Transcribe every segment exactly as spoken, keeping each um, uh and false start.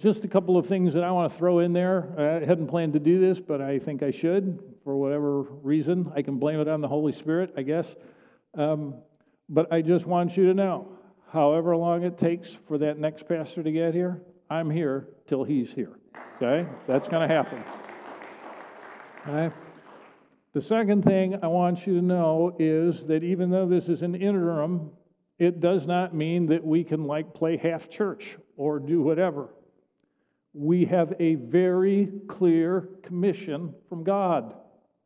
just a couple of things that I want to throw in there. I hadn't planned to do this, but I think I should for whatever reason. I can blame it on the Holy Spirit, I guess. Um, but I just want you to know, however long it takes for that next pastor to get here, I'm here till he's here. Okay? That's going to happen. All right? The second thing I want you to know is that even though this is an interim, it does not mean that we can like play half church or do whatever. We have a very clear commission from God.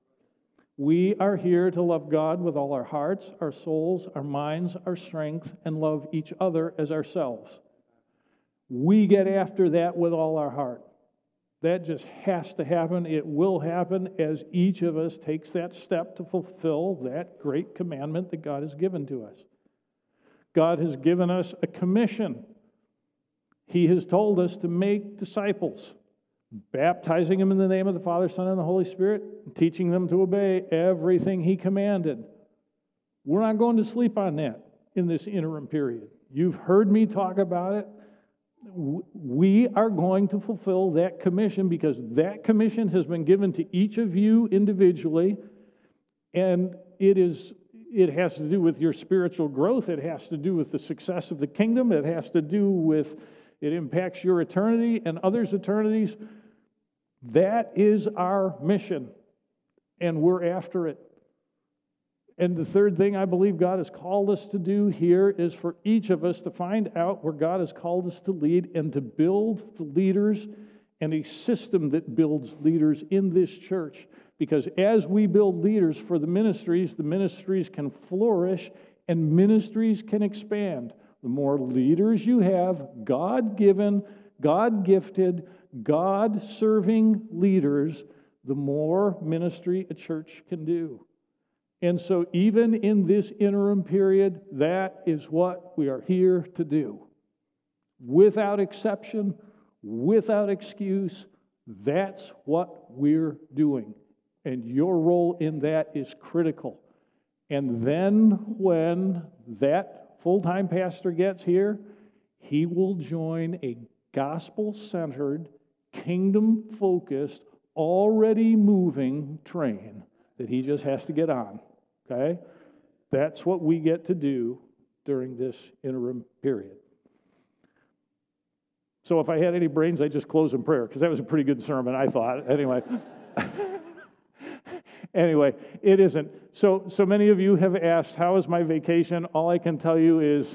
We are here to love God with all our hearts, our souls, our minds, our strength, and love each other as ourselves. We get after that with all our heart. That just has to happen. It will happen as each of us takes that step to fulfill that great commandment that God has given to us. God has given us a commission. He has told us to make disciples, baptizing them in the name of the Father, Son, and the Holy Spirit, and teaching them to obey everything He commanded. We're not going to sleep on that in this interim period. You've heard me talk about it. We are going to fulfill that commission because that commission has been given to each of you individually, and it is it has to do with your spiritual growth. It has to do with the success of the kingdom. It has to do with, it impacts your eternity and others' eternities. That is our mission, and we're after it. And the third thing I believe God has called us to do here is for each of us to find out where God has called us to lead and to build the leaders and a system that builds leaders in this church. Because as we build leaders for the ministries, the ministries can flourish and ministries can expand. The more leaders you have, God-given, God-gifted, God-serving leaders, the more ministry a church can do. And so even in this interim period, that is what we are here to do. Without exception, without excuse, that's what we're doing. And your role in that is critical. And then when that full-time pastor gets here, he will join a gospel-centered, kingdom-focused, already moving train that he just has to get on. Okay? That's what we get to do during this interim period. So if I had any brains, I'd just close in prayer, because that was a pretty good sermon, I thought. Anyway. Anyway, it isn't. So, so many of you have asked, how was my vacation? All I can tell you is,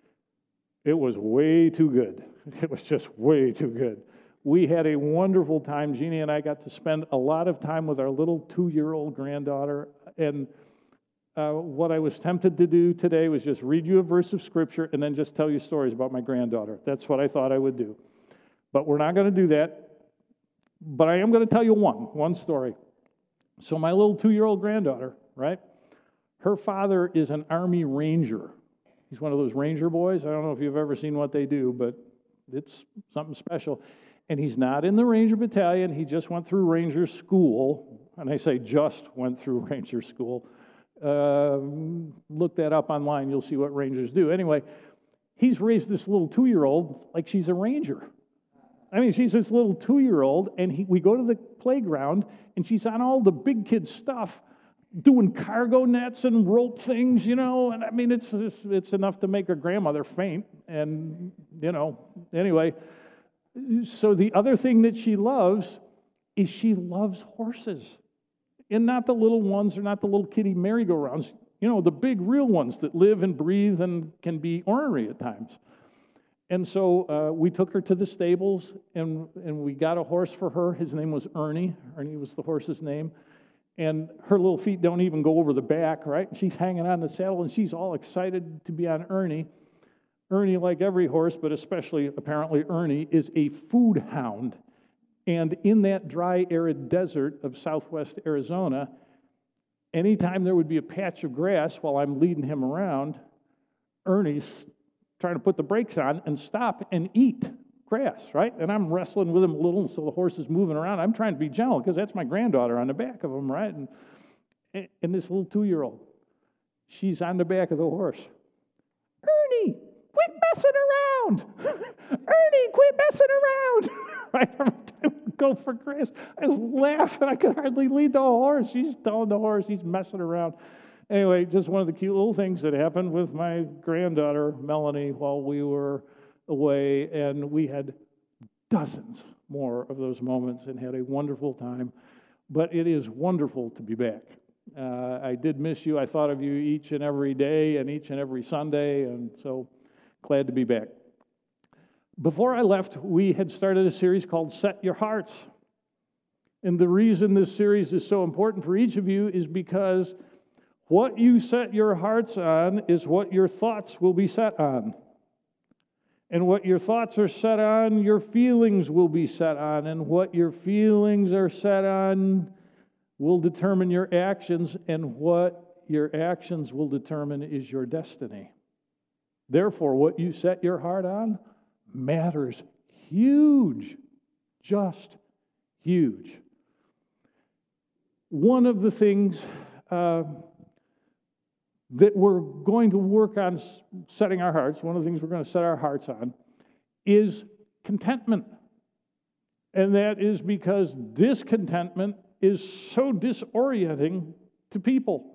it was way too good. It was just way too good. We had a wonderful time. Jeannie and I got to spend a lot of time with our little two-year-old granddaughter. And uh, what I was tempted to do today was just read you a verse of Scripture and then just tell you stories about my granddaughter. That's what I thought I would do. But we're not going to do that. But I am going to tell you one, one story. So my little two-year-old granddaughter, right? Her father is an Army Ranger. He's one of those Ranger boys. I don't know if you've ever seen what they do, but it's something special. And he's not in the Ranger Battalion. He just went through Ranger School. And I say just went through Ranger School. Uh, look that up online. You'll see what Rangers do. Anyway, he's raised this little two-year-old like she's a Ranger. I mean, she's this little two-year-old, and he, we go to the playground, and she's on all the big kid stuff, doing cargo nets and rope things, you know, and I mean, it's it's, it's enough to make her grandmother faint, and, you know, anyway. So the other thing that she loves is she loves horses, and not the little ones, or not the little kiddie merry-go-rounds, you know, the big real ones that live and breathe and can be ornery at times. And so uh, we took her to the stables, and, and we got a horse for her. His name was Ernie. Ernie was the horse's name. And her little feet don't even go over the back, right? And she's hanging on the saddle, and she's all excited to be on Ernie. Ernie, like every horse, but especially apparently Ernie, is a food hound. And in that dry, arid desert of southwest Arizona, anytime there would be a patch of grass while I'm leading him around, Ernie's trying to put the brakes on and stop and eat grass, right? And I'm wrestling with him a little, so the horse is moving around. I'm trying to be gentle because that's my granddaughter on the back of him, right? And, and this little two-year-old, she's on the back of the horse. Ernie, quit messing around. Ernie, quit messing around. Right? Every time we go for grass, I was laughing. I could hardly lead the horse. He's telling the horse he's messing around. Anyway, just one of the cute little things that happened with my granddaughter, Melanie, while we were away, and we had dozens more of those moments and had a wonderful time. But it is wonderful to be back. Uh, I did miss you. I thought of you each and every day and each and every Sunday, and so glad to be back. Before I left, we had started a series called Set Your Hearts. And the reason this series is so important for each of you is because what you set your hearts on is what your thoughts will be set on. And what your thoughts are set on, your feelings will be set on. And what your feelings are set on will determine your actions. And what your actions will determine is your destiny. Therefore, what you set your heart on matters huge. Just huge. One of the things uh, that we're going to work on setting our hearts, one of the things we're going to set our hearts on, is contentment. And that is because discontentment is so disorienting to people.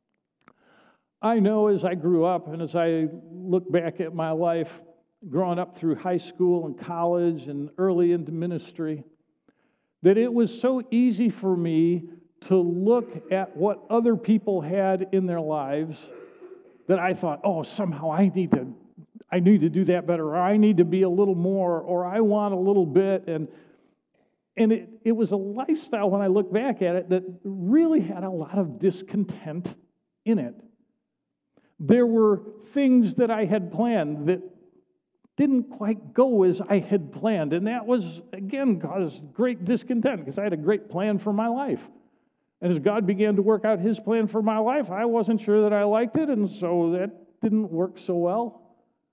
I know as I grew up and as I look back at my life, growing up through high school and college and early into ministry, that it was so easy for me to look at what other people had in their lives that I thought, oh, somehow I need to, I need to do that better, or I need to be a little more, or I want a little bit. And, and it, it was a lifestyle, when I look back at it, that really had a lot of discontent in it. There were things that I had planned that didn't quite go as I had planned. And that was, again, caused great discontent because I had a great plan for my life. And as God began to work out His plan for my life, I wasn't sure that I liked it, and so that didn't work so well.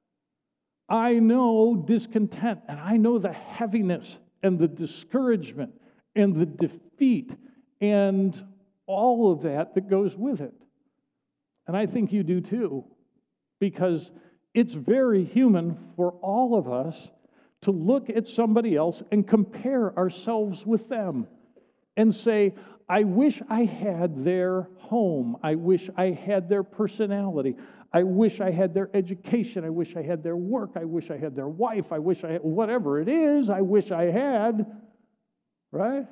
I know discontent, and I know the heaviness and the discouragement and the defeat and all of that that goes with it. And I think you do too, because it's very human for all of us to look at somebody else and compare ourselves with them and say, I wish I had their home. I wish I had their personality. I wish I had their education. I wish I had their work. I wish I had their wife. I wish I had whatever it is, I wish I had, right?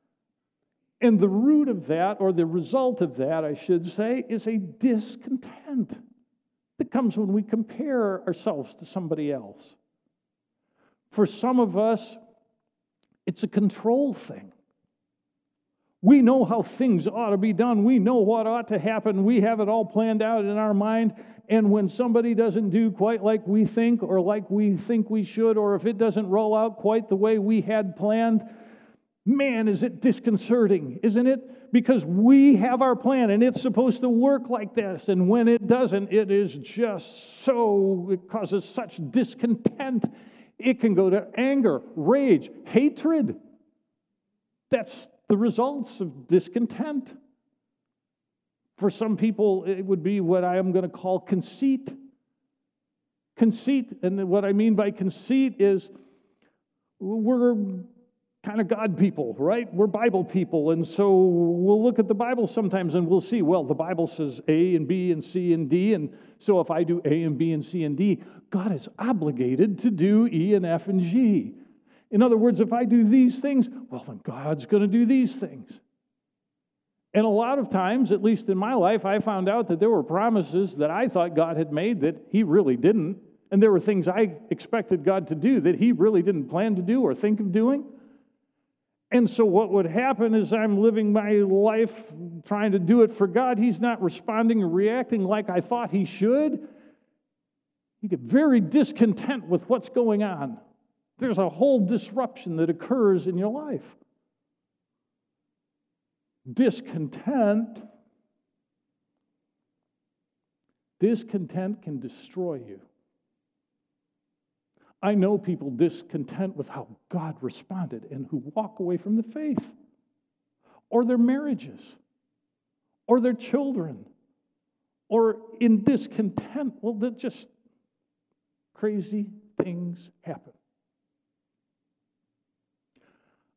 And the root of that, or the result of that, I should say, is a discontent that comes when we compare ourselves to somebody else. For some of us, it's a control thing. We know how things ought to be done. We know what ought to happen. We have it all planned out in our mind. And when somebody doesn't do quite like we think, or like we think we should, or if it doesn't roll out quite the way we had planned, man, is it disconcerting, isn't it? Because we have our plan, and it's supposed to work like this. And when it doesn't, it is just so, it causes such discontent. It can go to anger, rage, hatred. That's the results of discontent. For some people, it would be what I am going to call conceit. Conceit, and what I mean by conceit is we're kind of God people, right? We're Bible people, and so we'll look at the Bible sometimes and we'll see, well, the Bible says A and B and C and D, and so if I do A and B and C and D, God is obligated to do E and F and G. In other words, if I do these things, well, then God's going to do these things. And a lot of times, at least in my life, I found out that there were promises that I thought God had made that He really didn't. And there were things I expected God to do that He really didn't plan to do or think of doing. And so what would happen is I'm living my life trying to do it for God. He's not responding or reacting like I thought He should. You get very discontent with what's going on. There's a whole disruption that occurs in your life. Discontent, discontent can destroy you. I know people discontent with how God responded and who walk away from the faith, or their marriages, or their children, or in discontent. Well, that just crazy things happen.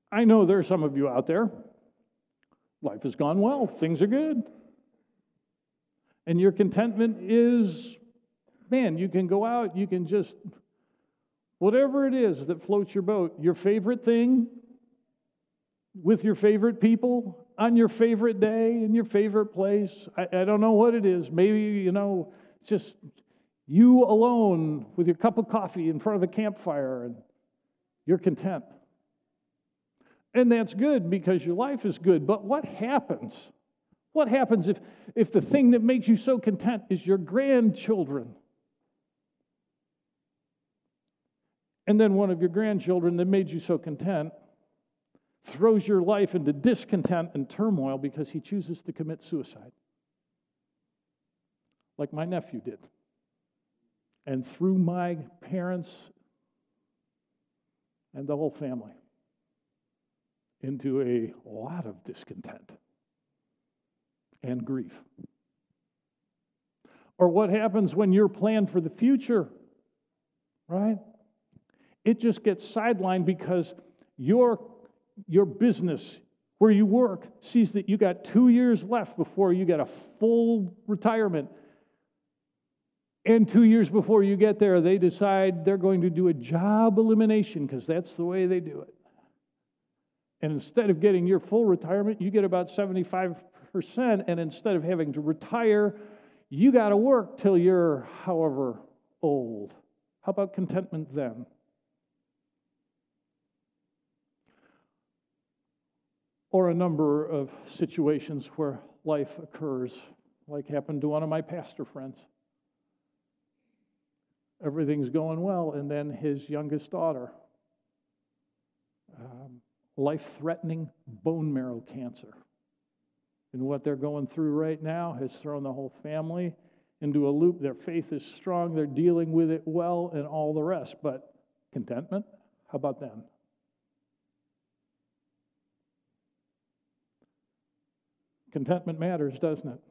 I know there are some of you out there, life has gone well, things are good. And your contentment is, man, you can go out, you can just, whatever it is that floats your boat, your favorite thing, with your favorite people, on your favorite day, in your favorite place. I, I don't know what it is. Maybe, you know, it's just you alone with your cup of coffee in front of a campfire and you're content. And that's good because your life is good. But what happens? What happens if, if the thing that makes you so content is your grandchildren? And then one of your grandchildren that made you so content throws your life into discontent and turmoil because he chooses to commit suicide. Like my nephew did. And threw my parents and the whole family into a lot of discontent and grief. Or what happens when your plan for the future, right? It just gets sidelined because your, your business where you work sees that you got two years left before you get a full retirement. And two years before you get there, they decide they're going to do a job elimination because that's the way they do it. And instead of getting your full retirement, you get about seventy-five percent. And instead of having to retire, you got to work till you're however old. How about contentment then? Or a number of situations where life occurs, like happened to one of my pastor friends. Everything's going well, and then his youngest daughter, um, life-threatening bone marrow cancer. And what they're going through right now has thrown the whole family into a loop. Their faith is strong, they're dealing with it well, and all the rest. But contentment? How about them? Contentment matters, doesn't it?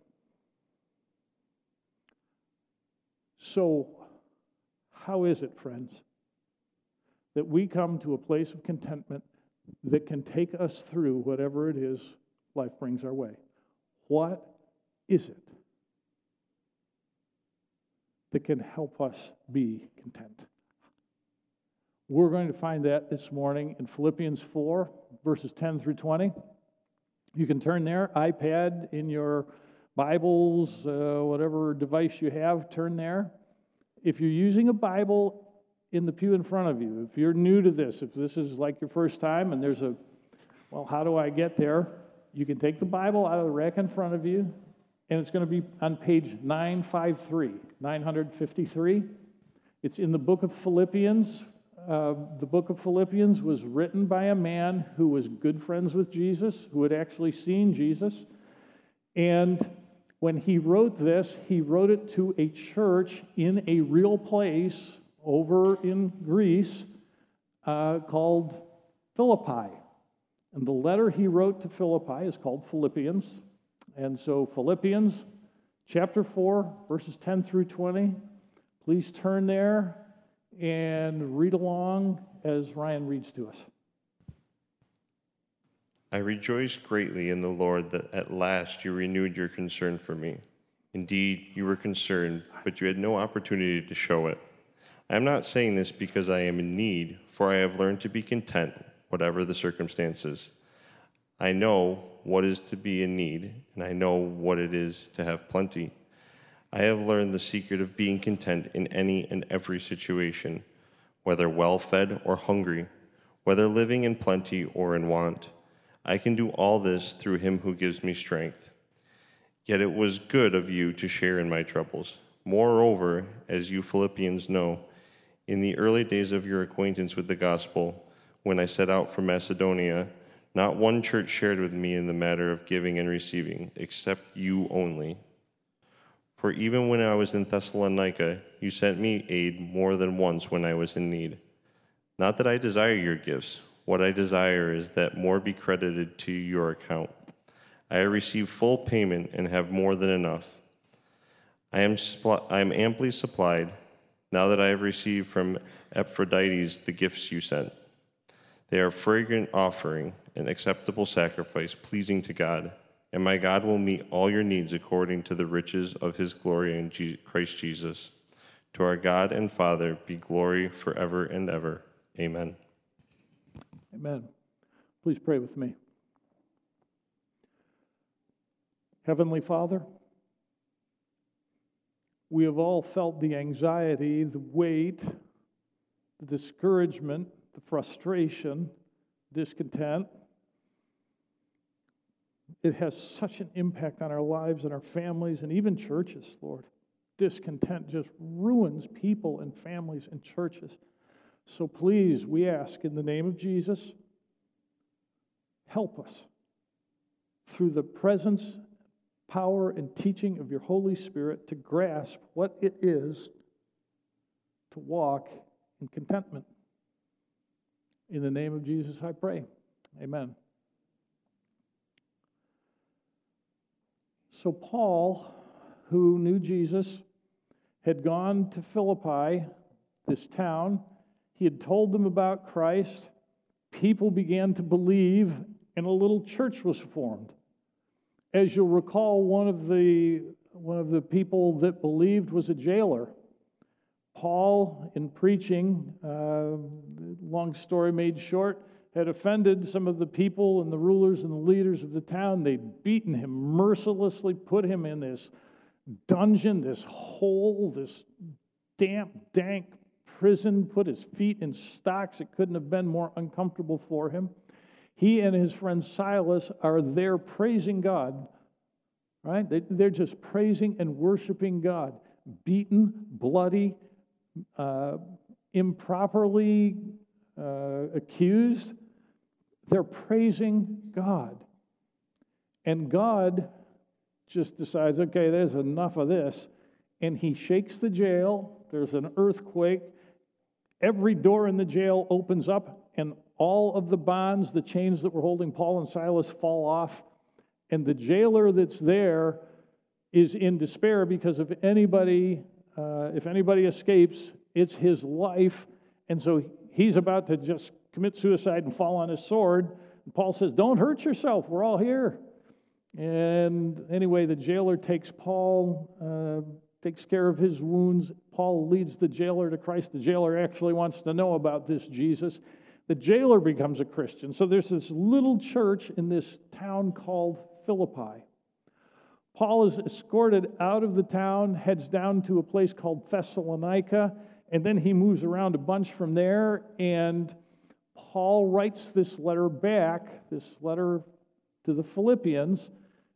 So, how is it, friends, that we come to a place of contentment that can take us through whatever it is life brings our way? What is it that can help us be content? We're going to find that this morning in Philippians four, verses ten through twenty. You can turn there, iPad, in your Bibles, uh, whatever device you have, turn there. If you're using a Bible in the pew in front of you, if you're new to this, if this is like your first time and there's a, well, how do I get there? You can take the Bible out of the rack in front of you, and it's going to be on page nine fifty-three, nine fifty-three. It's in the book of Philippians. Uh, the book of Philippians was written by a man who was good friends with Jesus, who had actually seen Jesus. And when he wrote this, he wrote it to a church in a real place over in Greece uh, called Philippi. And the letter he wrote to Philippi is called Philippians. And so Philippians chapter four, verses ten through twenty. Please turn there and read along as Ryan reads to us. I rejoice greatly in the Lord that at last you renewed your concern for me. Indeed, you were concerned, but you had no opportunity to show it. I am not saying this because I am in need, for I have learned to be content, whatever the circumstances. I know what is to be in need, and I know what it is to have plenty. I have learned the secret of being content in any and every situation, whether well-fed or hungry, whether living in plenty or in want. I can do all this through him who gives me strength. Yet it was good of you to share in my troubles. Moreover, as you Philippians know, in the early days of your acquaintance with the gospel, when I set out from Macedonia, not one church shared with me in the matter of giving and receiving, except you only. For even when I was in Thessalonica, you sent me aid more than once when I was in need. Not that I desire your gifts. What I desire is that more be credited to your account. I have received full payment and have more than enough. I am, suppl- I am amply supplied, now that I have received from Epaphroditus the gifts you sent. They are a fragrant offering, an acceptable sacrifice, pleasing to God. And my God will meet all your needs according to the riches of his glory in Je- Christ Jesus. To our God and Father be glory forever and ever. Amen. Amen. Please pray with me. Heavenly Father, we have all felt the anxiety, the weight, the discouragement, the frustration, discontent. It has such an impact on our lives and our families and even churches, Lord. Discontent just ruins people and families and churches. So please, we ask in the name of Jesus, help us through the presence, power, and teaching of your Holy Spirit to grasp what it is to walk in contentment. In the name of Jesus, I pray. Amen. So Paul, who knew Jesus, had gone to Philippi, this town. He had told them about Christ. People began to believe, and a little church was formed. As you'll recall, one of the, one of the people that believed was a jailer. Paul, in preaching, uh, long story made short, had offended some of the people and the rulers and the leaders of the town. They'd beaten him mercilessly, put him in this dungeon, this hole, this damp, dank prison, put his feet in stocks. It couldn't have been more uncomfortable for him. He and his friend Silas are there praising God, right? They, they're just praising and worshiping God. Beaten, bloody, uh, improperly uh, accused. They're praising God. And God just decides, okay, there's enough of this. And he shakes the jail. There's an earthquake. Every door in the jail opens up, and all of the bonds, the chains that were holding Paul and Silas, fall off. And the jailer that's there is in despair because if anybody, uh, if anybody escapes, it's his life. And so he's about to just commit suicide and fall on his sword. And Paul says, don't hurt yourself. We're all here. And anyway, the jailer takes Paul, uh, takes care of his wounds. Paul leads the jailer to Christ. The jailer actually wants to know about this Jesus. The jailer becomes a Christian. So there's this little church in this town called Philippi. Paul is escorted out of the town, heads down to a place called Thessalonica, and then he moves around a bunch from there, and Paul writes this letter back, this letter to the Philippians,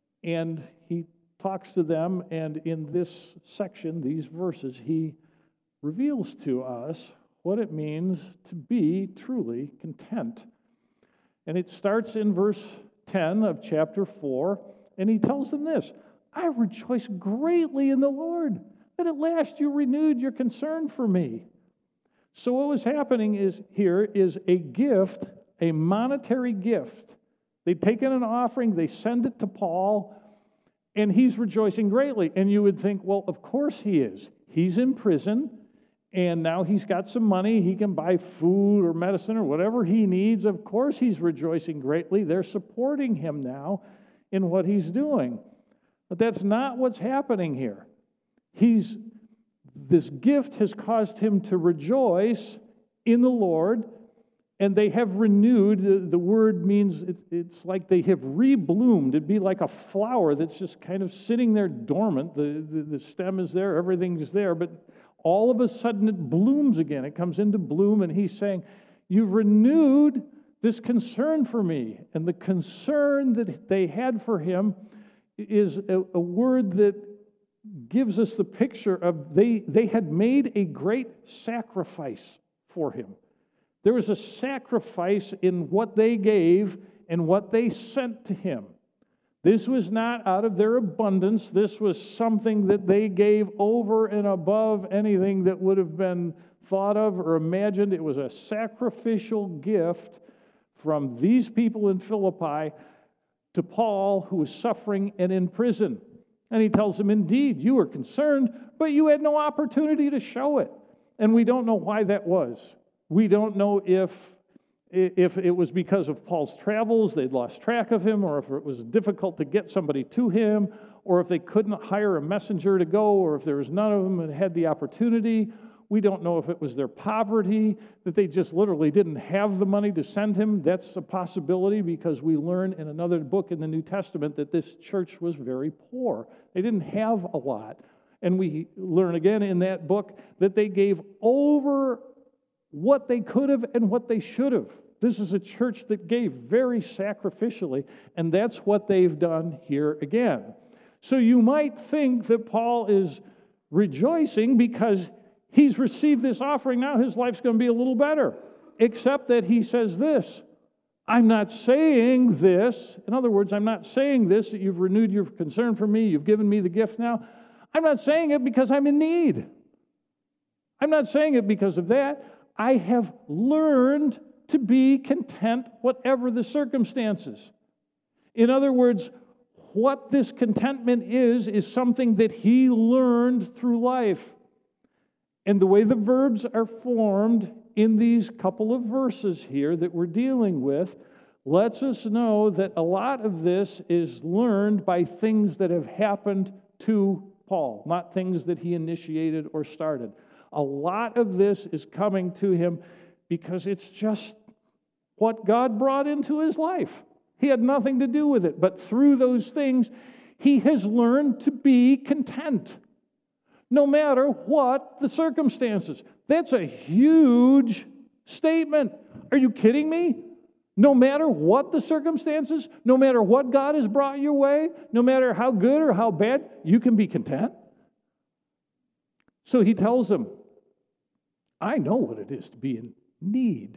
and he talks to them, and in this section, these verses, he reveals to us what it means to be truly content. And it starts in verse ten of chapter four, and he tells them this, I rejoice greatly in the Lord that at last you renewed your concern for me. So what was happening is here is a gift, a monetary gift. They'd taken an offering, they send it to Paul, and he's rejoicing greatly. And you would think, well, of course he is. He's in prison, and now he's got some money. He can buy food or medicine or whatever he needs. Of course he's rejoicing greatly. They're supporting him now in what he's doing. But that's not what's happening here. He's, this gift has caused him to rejoice in the Lord, and they have renewed. The, the word means it, it's like they have rebloomed. It'd be like a flower that's just kind of sitting there dormant. The, the, the stem is there, everything's there, but all of a sudden it blooms again. It comes into bloom, and he's saying, you've renewed this concern for me. And the concern that they had for him is a, a word that gives us the picture of they, they had made a great sacrifice for him. There was a sacrifice in what they gave and what they sent to him. This was not out of their abundance. This was something that they gave over and above anything that would have been thought of or imagined. It was a sacrificial gift from these people in Philippi to Paul, who was suffering and in prison. And he tells them, indeed, you were concerned, but you had no opportunity to show it. And we don't know why that was. We don't know if I- If it was because of Paul's travels, they'd lost track of him, or if it was difficult to get somebody to him, or if they couldn't hire a messenger to go, or if there was none of them that had the opportunity. We don't know if it was their poverty, that they just literally didn't have the money to send him. That's a possibility, because we learn in another book in the New Testament that this church was very poor. They didn't have a lot. And we learn again in that book that they gave over what they could have and what they should have. This is a church that gave very sacrificially, and that's what they've done here again. So you might think that Paul is rejoicing because he's received this offering. Now his life's going to be a little better, except that he says this: I'm not saying this. In other words, I'm not saying this, that you've renewed your concern for me, you've given me the gift now. I'm not saying it because I'm in need. I'm not saying it because of that. I have learned to be content whatever the circumstances. In other words, what this contentment is, is something that he learned through life. And the way the verbs are formed in these couple of verses here that we're dealing with lets us know that a lot of this is learned by things that have happened to Paul, not things that he initiated or started. A lot of this is coming to him because it's just what God brought into his life. He had nothing to do with it, but through those things, he has learned to be content, no matter what the circumstances. That's a huge statement. Are you kidding me? No matter what the circumstances, no matter what God has brought your way, no matter how good or how bad, you can be content. So he tells them, I know what it is to be in need.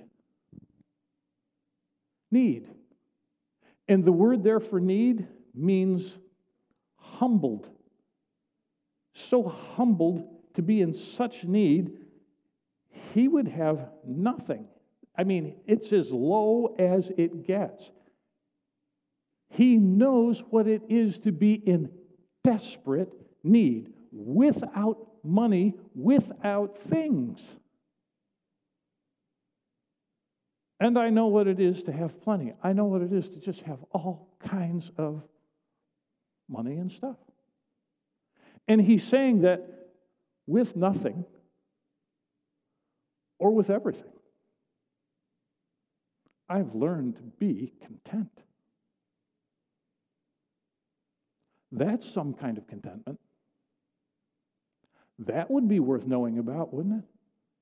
Need. And the word there for need means humbled. So humbled to be in such need, he would have nothing. I mean, it's as low as it gets. He knows what it is to be in desperate need, without money, without things. And I know what it is to have plenty. I know what it is to just have all kinds of money and stuff. And he's saying that with nothing or with everything, I've learned to be content. That's some kind of contentment. That would be worth knowing about, wouldn't it?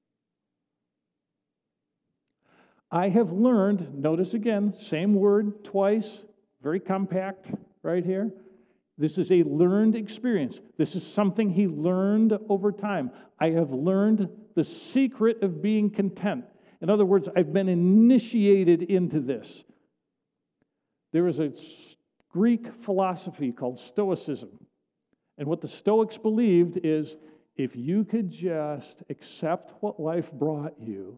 I have learned, notice again, same word twice, very compact right here. This is a learned experience. This is something he learned over time. I have learned the secret of being content. In other words, I've been initiated into this. There is a Greek philosophy called Stoicism. And what the Stoics believed is if you could just accept what life brought you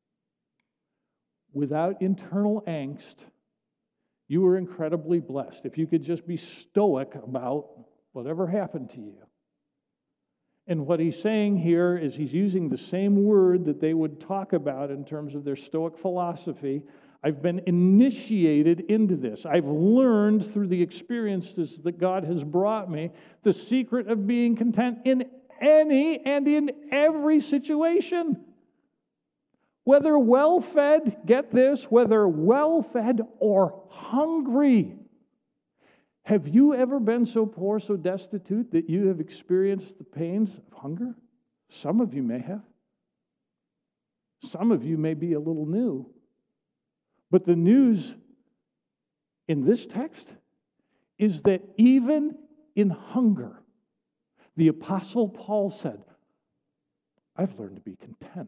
without internal angst, you were incredibly blessed. If you could just be stoic about whatever happened to you. And what he's saying here is he's using the same word that they would talk about in terms of their Stoic philosophy. I've been initiated into this. I've learned through the experiences that God has brought me the secret of being content in any and in every situation. Whether well-fed, get this, whether well-fed or hungry. Have you ever been so poor, so destitute that you have experienced the pains of hunger? Some of you may have. Some of you may be a little new. But the news in this text is that even in hunger, the Apostle Paul said, I've learned to be content.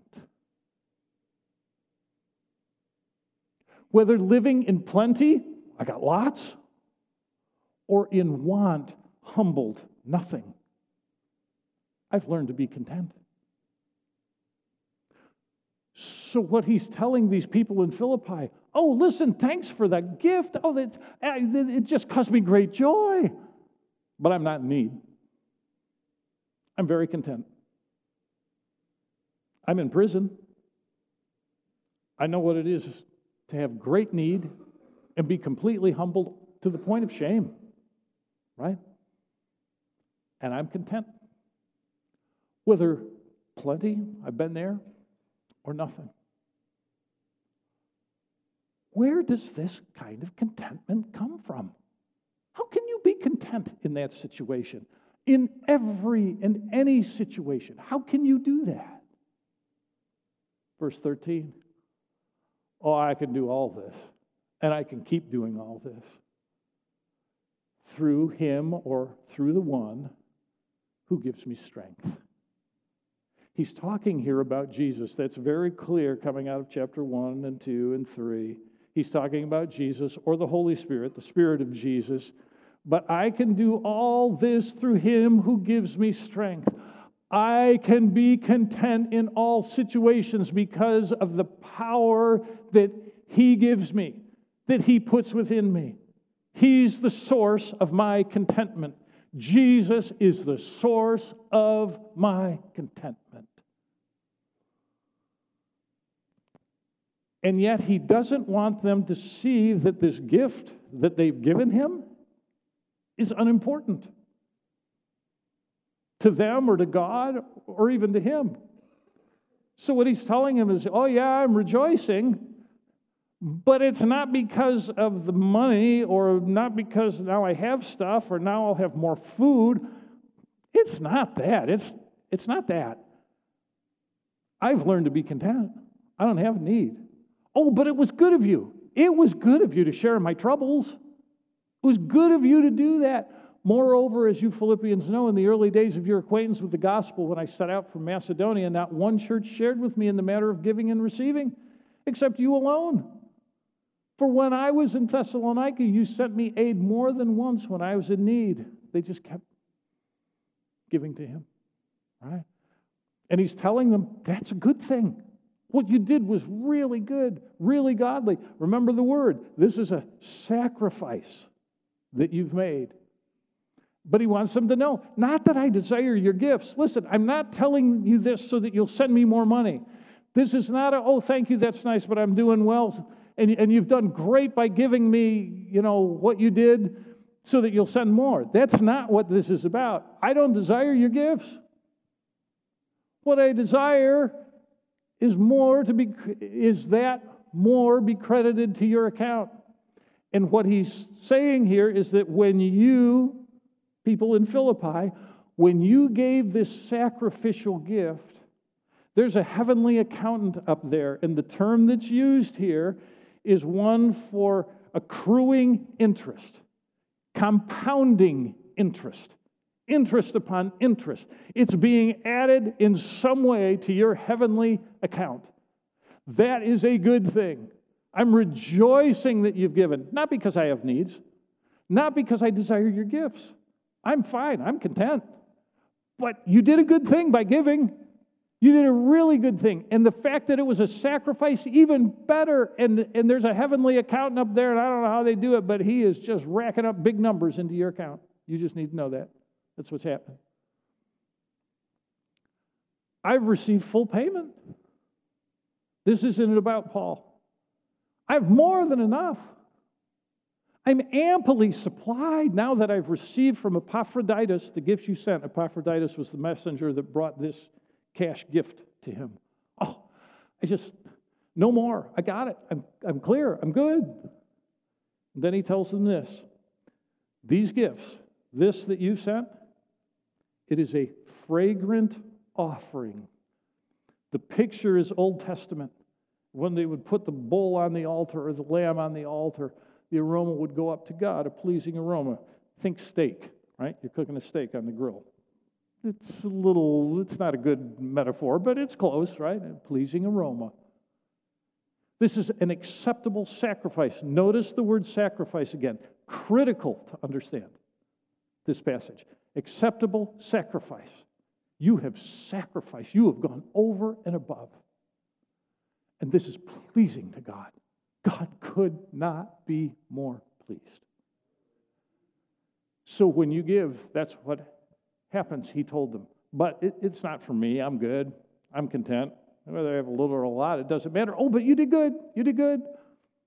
Whether living in plenty, I got lots, or in want, humbled, nothing, I've learned to be content. So what he's telling these people in Philippi, oh, listen, thanks for that gift. Oh, that, it just caused me great joy. But I'm not in need. I'm very content. I'm in prison. I know what it is to have great need and be completely humbled to the point of shame, right? And I'm content. Whether plenty, I've been there, or nothing. Where does this kind of contentment come from? How can you be content in that situation? In every and any situation. How can you do that? Verse thirteen. Oh, I can do all this. And I can keep doing all this. Through him or through the one who gives me strength. He's talking here about Jesus. That's very clear coming out of chapter one and two and three. He's talking about Jesus or the Holy Spirit, the Spirit of Jesus. But I can do all this through him who gives me strength. I can be content in all situations because of the power that he gives me, that he puts within me. He's the source of my contentment. Jesus is the source of my contentment. And yet he doesn't want them to see that this gift that they've given him is unimportant to them or to God or even to him. So what he's telling him is, oh yeah, I'm rejoicing, but it's not because of the money or not because now I have stuff or now I'll have more food. It's not that. It's, it's not that. I've learned to be content. I don't have need. Oh, but it was good of you. It was good of you to share my troubles. It was good of you to do that. Moreover, as you Philippians know, in the early days of your acquaintance with the gospel, when I set out from Macedonia, not one church shared with me in the matter of giving and receiving, except you alone. For when I was in Thessalonica, you sent me aid more than once when I was in need. They just kept giving to him, right? And he's telling them, that's a good thing. What you did was really good, really godly. Remember the word. This is a sacrifice that you've made. But he wants them to know, not that I desire your gifts. Listen, I'm not telling you this so that you'll send me more money. This is not a, oh, thank you, that's nice, but I'm doing well. And, and you've done great by giving me, you know, what you did so that you'll send more. That's not what this is about. I don't desire your gifts. What I desire is more to be, is that more be credited to your account. And what he's saying here is that when you, people in Philippi, when you gave this sacrificial gift, there's a heavenly accountant up there. And the term that's used here is one for accruing interest, compounding interest, interest upon interest. It's being added in some way to your heavenly account. That is a good thing. I'm rejoicing that you've given, not because I have needs, not because I desire your gifts. I'm fine. I'm content. But you did a good thing by giving. You did a really good thing. And the fact that it was a sacrifice, even better. And, and there's a heavenly accountant up there, and I don't know how they do it, but he is just racking up big numbers into your account. You just need to know that. That's what's happening. I've received full payment. This isn't about Paul. I have more than enough. I'm amply supplied now that I've received from Epaphroditus the gifts you sent. Epaphroditus was the messenger that brought this cash gift to him. Oh, I just, no more. I got it. I'm, I'm clear. I'm good. And then he tells them this. These gifts, this that you sent, it is a fragrant offering. The picture is Old Testament. When they would put the bull on the altar or the lamb on the altar, the aroma would go up to God, a pleasing aroma. Think steak, right? You're cooking a steak on the grill. It's a little, it's not a good metaphor, but it's close, right? A pleasing aroma. This is an acceptable sacrifice. Notice the word sacrifice again. Critical to understand this passage. Acceptable sacrifice. You have sacrificed. You have gone over and above. And this is pleasing to God. God could not be more pleased. So when you give, that's what happens, he told them. But it, it's not for me. I'm good. I'm content. Whether I have a little or a lot, it doesn't matter. Oh, but you did good. You did good.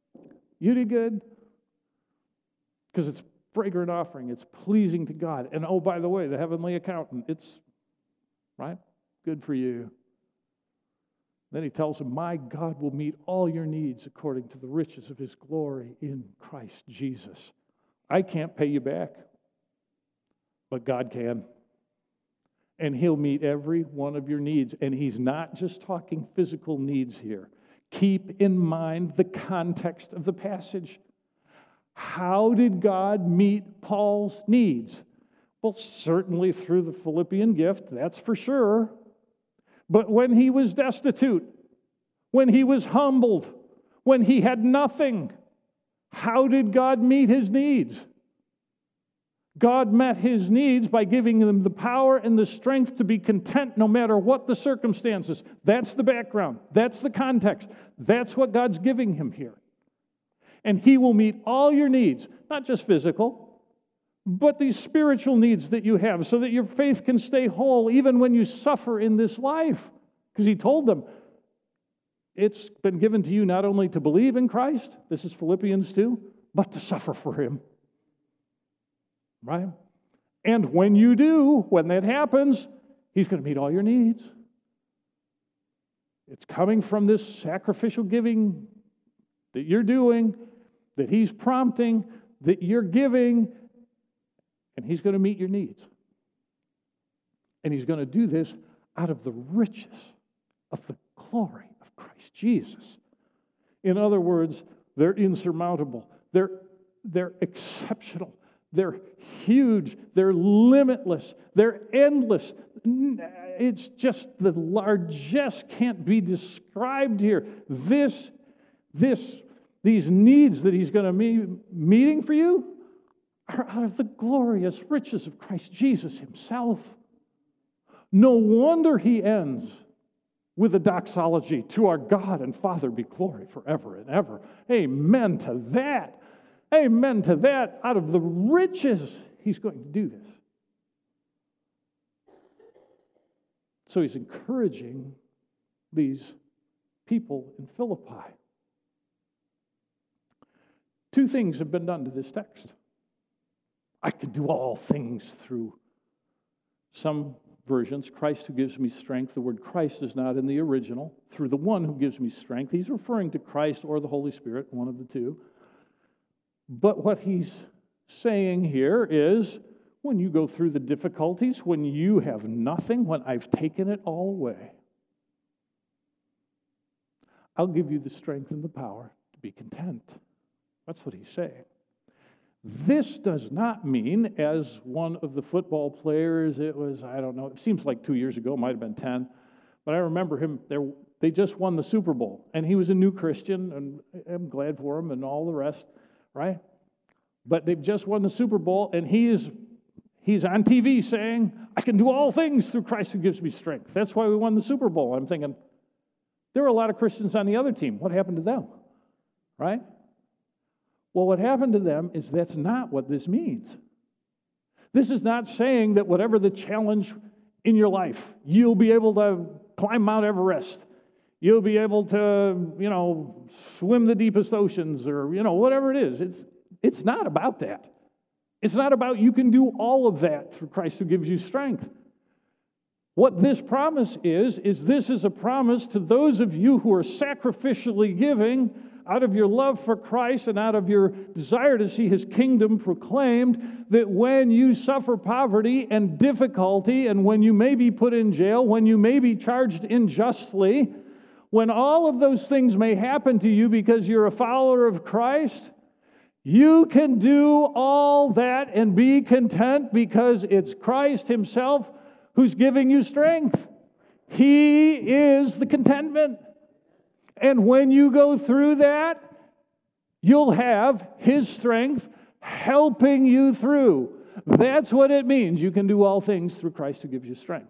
You did good. Because it's fragrant offering. It's pleasing to God. And oh, by the way, the heavenly accountant, it's, right? Good for you. Then he tells him, my God will meet all your needs according to the riches of his glory in Christ Jesus. I can't pay you back, but God can. And he'll meet every one of your needs. And he's not just talking physical needs here. Keep in mind the context of the passage. How did God meet Paul's needs? Well, certainly through the Philippian gift, that's for sure. But when he was destitute, when he was humbled, when he had nothing, how did God meet his needs? God met his needs by giving them the power and the strength to be content no matter what the circumstances. That's the background. That's the context. That's what God's giving him here. And he will meet all your needs, not just physical, but these spiritual needs that you have so that your faith can stay whole even when you suffer in this life. Because he told them, it's been given to you not only to believe in Christ, this is Philippians two, but to suffer for him. Right? And when you do, when that happens, he's going to meet all your needs. It's coming from this sacrificial giving that you're doing, that he's prompting, that you're giving, and he's going to meet your needs. And he's going to do this out of the riches of the glory of Christ Jesus. In other words, they're insurmountable. They're, they're exceptional. They're huge. They're limitless. They're endless. It's just the largesse can't be described here. This, this, these needs that he's going to be meeting for you are out of the glorious riches of Christ Jesus himself. No wonder he ends with a doxology, to our God and Father be glory forever and ever. Amen to that. Amen to that. Out of the riches, he's going to do this. So he's encouraging these people in Philippi. Two things have been done to this text. I can do all things through some versions, Christ who gives me strength. The word Christ is not in the original. Through the one who gives me strength. He's referring to Christ or the Holy Spirit, one of the two. But what he's saying here is, when you go through the difficulties, when you have nothing, when I've taken it all away, I'll give you the strength and the power to be content. That's what he's saying. This does not mean, as one of the football players, it was, I don't know, it seems like two years ago, it might have been ten, but I remember him, they just won the Super Bowl, and he was a new Christian, and I'm glad for him and all the rest, right? But they've just won the Super Bowl, and he is he's on T V saying, I can do all things through Christ who gives me strength. That's why we won the Super Bowl. I'm thinking, there were a lot of Christians on the other team. What happened to them? Right? Well, what happened to them is that's not what this means. This is not saying that whatever the challenge in your life, you'll be able to climb Mount Everest. You'll be able to, you know, swim the deepest oceans or, you know, whatever it is. It's, it's not about that. It's not about you can do all of that through Christ who gives you strength. What this promise is, is this is a promise to those of you who are sacrificially giving out of your love for Christ and out of your desire to see his kingdom proclaimed, that when you suffer poverty and difficulty, and when you may be put in jail, when you may be charged unjustly, when all of those things may happen to you because you're a follower of Christ, you can do all that and be content because it's Christ himself who's giving you strength. He is the contentment. And when you go through that, you'll have his strength helping you through. That's what it means. You can do all things through Christ who gives you strength.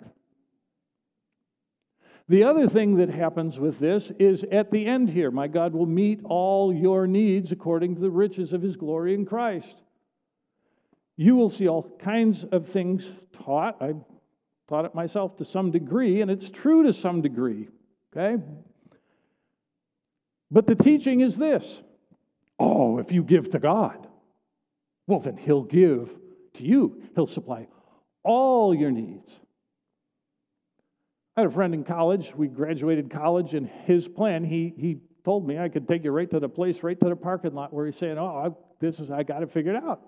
The other thing that happens with this is at the end here, my God will meet all your needs according to the riches of his glory in Christ. You will see all kinds of things taught. I taught it myself to some degree, and it's true to some degree. Okay? But the teaching is this. Oh, if you give to God, well, then He'll give to you. He'll supply all your needs. I had a friend in college. We graduated college, and his plan, he he told me I could take you right to the place, right to the parking lot where he's saying, oh, I, this is, I got it figured out.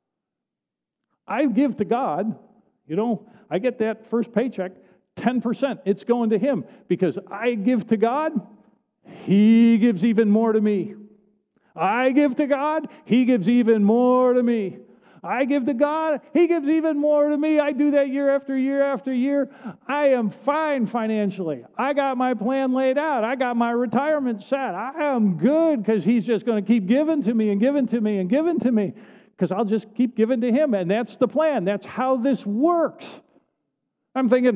I give to God, you know, I get that first paycheck, ten percent. It's going to Him because I give to God, He gives even more to me. I give to God, He gives even more to me. I give to God, He gives even more to me. I do that year after year after year. I am fine financially. I got my plan laid out. I got my retirement set. I am good because He's just going to keep giving to me and giving to me and giving to me because I'll just keep giving to Him. And that's the plan. That's how this works. I'm thinking,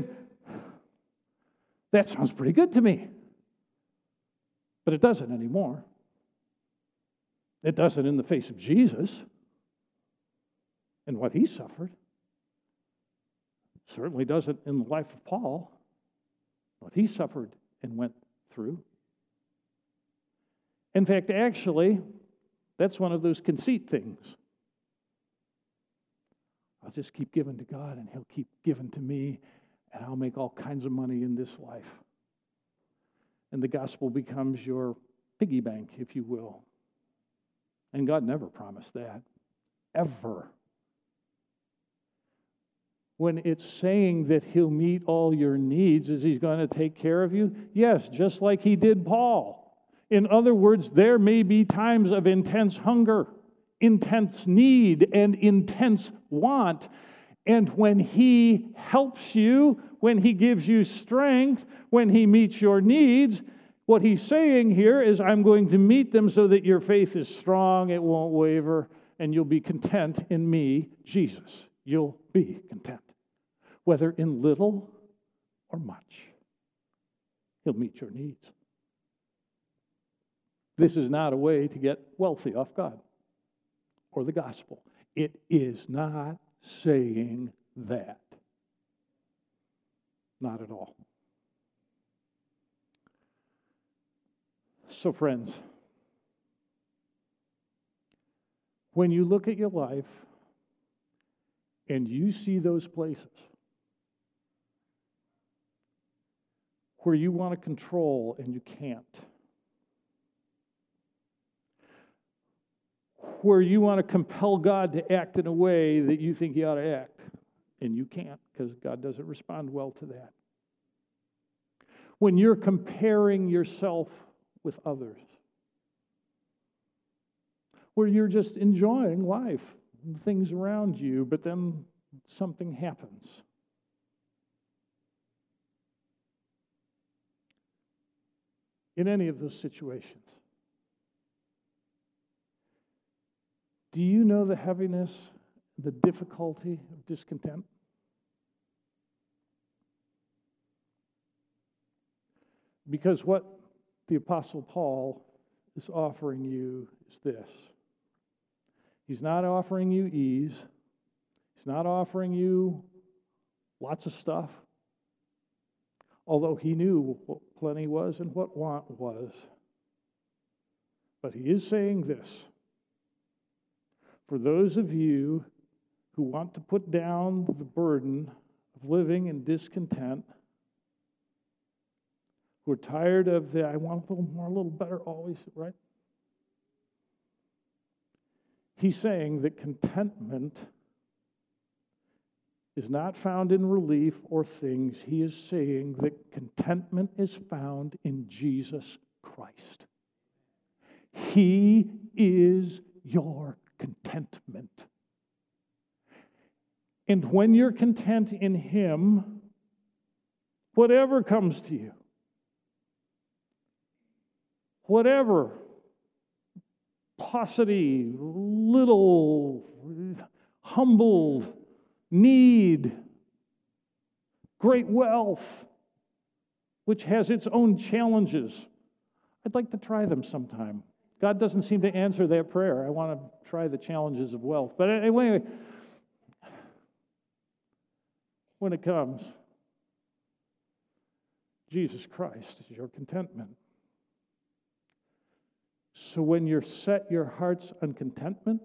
that sounds pretty good to me. But it doesn't anymore. It doesn't in the face of Jesus and what He suffered. Certainly doesn't in the life of Paul, what he suffered and went through. In fact, actually, that's one of those conceit things. I'll just keep giving to God and He'll keep giving to me and I'll make all kinds of money in this life. And the gospel becomes your piggy bank, if you will. And God never promised that, ever. When it's saying that He'll meet all your needs, is He's going to take care of you? Yes, just like He did Paul. In other words, there may be times of intense hunger, intense need, and intense want. And when He helps you, when He gives you strength, when He meets your needs, what He's saying here is, I'm going to meet them so that your faith is strong, it won't waver, and you'll be content in me, Jesus. You'll be content. Whether in little or much, He'll meet your needs. This is not a way to get wealthy off God or the gospel. It is not saying that. Not at all. So, friends, when you look at your life and you see those places where you want to control and you can't, where you want to compel God to act in a way that you think He ought to act, and you can't because God doesn't respond well to that. When you're comparing yourself with others, where you're just enjoying life and things around you, but then something happens. In any of those situations, do you know the heaviness, the difficulty of discontent? Because what the Apostle Paul is offering you is this. He's not offering you ease. He's not offering you lots of stuff. Although he knew what plenty was and what want was. But he is saying this. For those of you who want to put down the burden of living in discontent, who are tired of the, I want a little more, a little better always, right? He's saying that contentment is not found in relief or things. He is saying that contentment is found in Jesus Christ. He is your contentment. And when you're content in Him, whatever comes to you, whatever paucity, little, humbled, need, great wealth, which has its own challenges. I'd like to try them sometime. God doesn't seem to answer that prayer. I want to try the challenges of wealth. But anyway, when it comes, Jesus Christ is your contentment. So when you're set your hearts on contentment,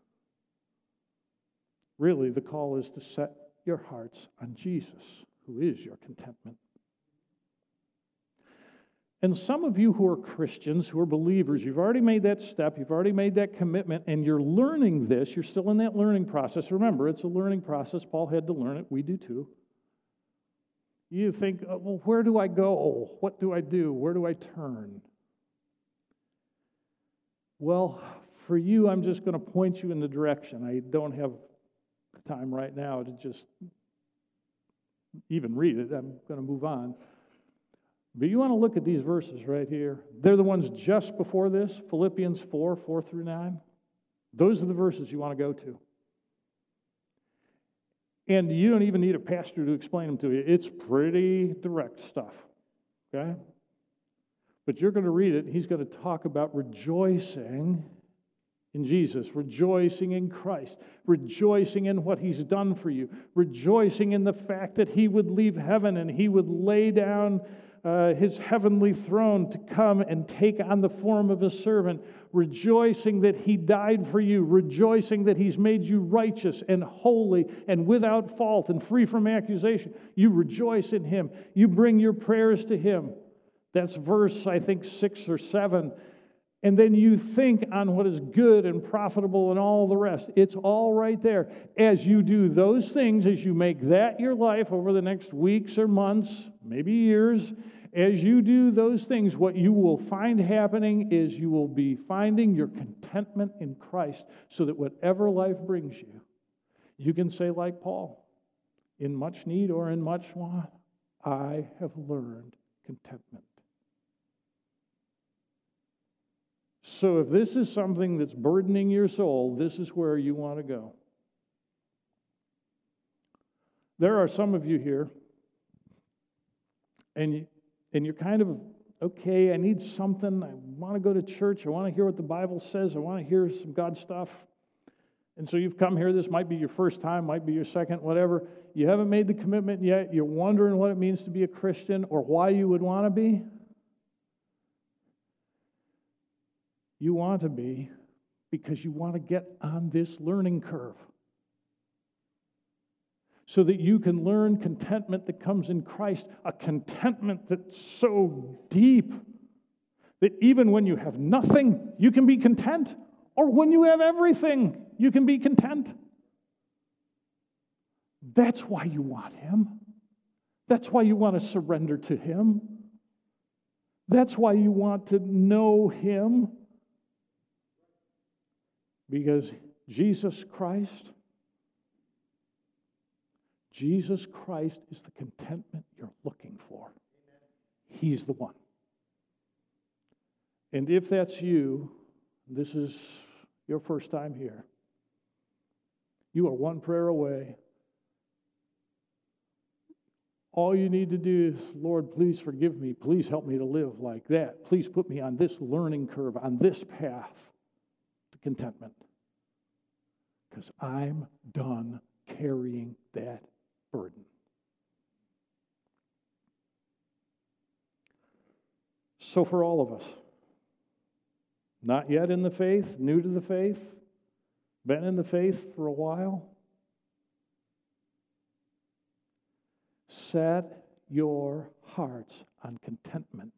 really the call is to set your hearts on Jesus, who is your contentment. And some of you who are Christians, who are believers, you've already made that step, you've already made that commitment, and you're learning this. You're still in that learning process. Remember, it's a learning process. Paul had to learn it. We do too. You think, oh, well, where do I go? What do I do? Where do I turn? Well, for you, I'm just going to point you in the direction. I don't have time right now to just even read it. I'm going to move on. But you want to look at these verses right here. They're the ones just before this, Philippians four, four through nine. Those are the verses you want to go to. And you don't even need a pastor to explain them to you. It's pretty direct stuff, okay? But you're going to read it. He's going to talk about rejoicing in Jesus, rejoicing in Christ, rejoicing in what He's done for you, rejoicing in the fact that He would leave heaven and He would lay down uh, His heavenly throne to come and take on the form of a servant, rejoicing that He died for you, rejoicing that He's made you righteous and holy and without fault and free from accusation. You rejoice in Him. You bring your prayers to Him. That's verse, I think, six or seven. And then you think on what is good and profitable and all the rest. It's all right there. As you do those things, as you make that your life over the next weeks or months, maybe years, as you do those things, what you will find happening is you will be finding your contentment in Christ so that whatever life brings you, you can say like Paul, in much need or in much want, I have learned contentment. So if this is something that's burdening your soul, this is where you want to go. There are some of you here, and, you, and you're kind of, okay, I need something. I want to go to church. I want to hear what the Bible says. I want to hear some God stuff. And so you've come here. This might be your first time, might be your second, whatever. You haven't made the commitment yet. You're wondering what it means to be a Christian or why you would want to be. You want to be because you want to get on this learning curve so that you can learn contentment that comes in Christ, a contentment that's so deep that even when you have nothing, you can be content, or when you have everything, you can be content. That's why you want Him. That's why you want to surrender to Him. That's why you want to know Him. Because Jesus Christ, Jesus Christ is the contentment you're looking for. He's the one. And if that's you, this is your first time here, you are one prayer away. All you need to do is, Lord, please forgive me. Please help me to live like that. Please put me on this learning curve, on this path to contentment. Because I'm done carrying that burden. So for all of us, not yet in the faith, new to the faith, been in the faith for a while, set your hearts on contentment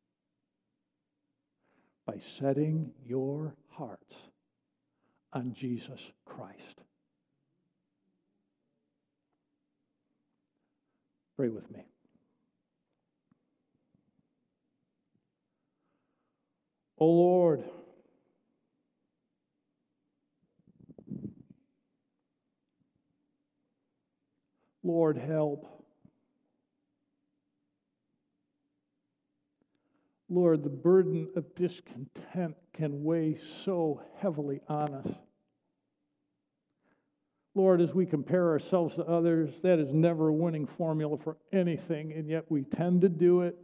by setting your hearts on Jesus Christ. Pray with me. O Lord, Lord, help. Lord, the burden of discontent can weigh so heavily on us. Lord, as we compare ourselves to others, that is never a winning formula for anything, and yet we tend to do it.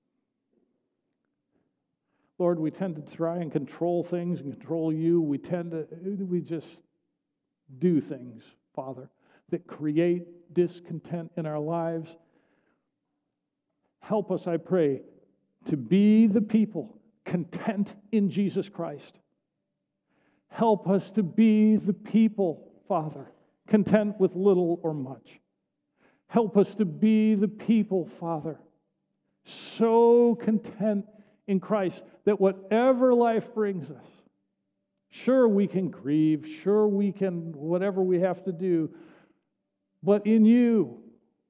Lord, we tend to try and control things and control you. We tend to, we just do things, Father, that create discontent in our lives. Help us, I pray, to be the people content in Jesus Christ. Help us to be the people, Father, content with little or much. Help us to be the people, Father, so content in Christ that whatever life brings us, sure we can grieve, sure we can whatever we have to do, but in you,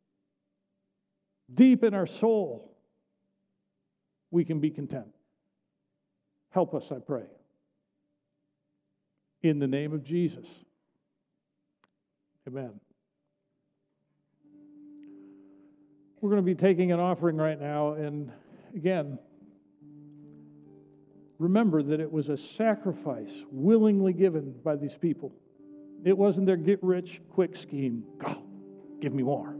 deep in our soul, we can be content. Help us, I pray. In the name of Jesus. Amen. We're going to be taking an offering right now, and again, remember that it was a sacrifice willingly given by these people. It wasn't their get-rich-quick scheme. Go, give me more.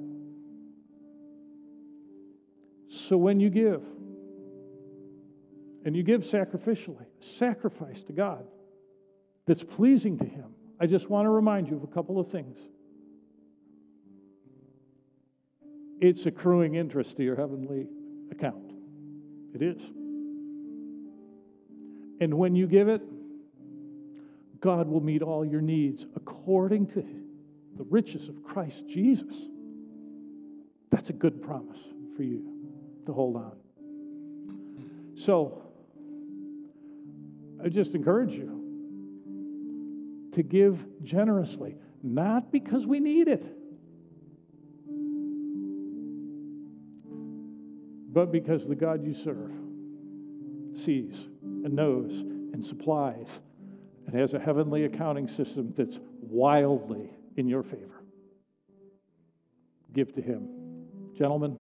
So when you give, and you give sacrificially, sacrifice to God that's pleasing to Him, I just want to remind you of a couple of things. It's accruing interest to your heavenly account. It is. And when you give it, God will meet all your needs according to the riches of Christ Jesus. That's a good promise for you to hold on. So, I just encourage you to give generously, not because we need it, but because the God you serve sees and knows and supplies and has a heavenly accounting system that's wildly in your favor. Give to Him. Gentlemen,